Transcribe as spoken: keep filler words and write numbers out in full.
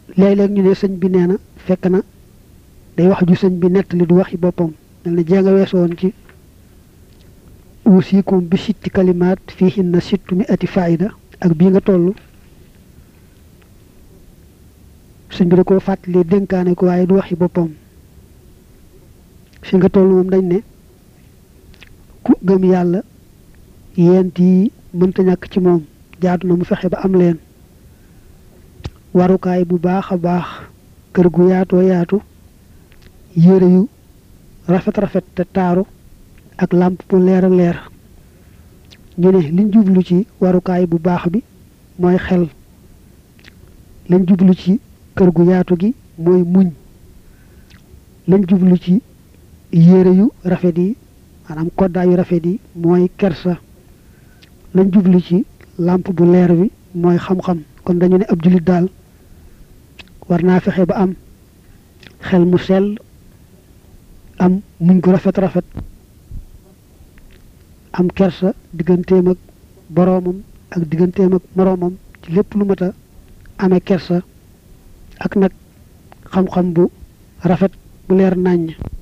léeg-léeg ñu ne sëñ bi nee na fekk na day wax ju sëñ bi nettali du waxi boppam mel na jéega weesu woon ci uusikum bi sitti kalimaat fiihinna sittu mi ati faida ak bii nga toll sëñ bi da koo fàttali dénkaane ko waaye du waxi boppam fi nga toll moom dañ ne ku gëm yàlla yent yi mënta ñàkk ci moom jaadu na mu fexe ba am leen warukaay bu baax a baax kër gu yaatoo yaatu yére yu rafet rafet te taaru ak làmp bu leer a leer ñu ne liñ jublu ci warukaay bu baax bi mooy xel lañ jublu ci kër gu yaatu gi mooy muñ lañ jublu ci yére yu rafet yi maanaam koddaa yu rafet yi mooy kersa lañ jublu ci làmp bu leer bi mooy xam-xam kon dañu ne ab jullit daal war naa fexe ba am xel mu sell am muñ gu rafet rafet am kersa digganteem ak boroomam ak digganteem ak moroomam ci lépp lu mat a amee kersa ak nag xam-xam bu rafet bu leer nàññ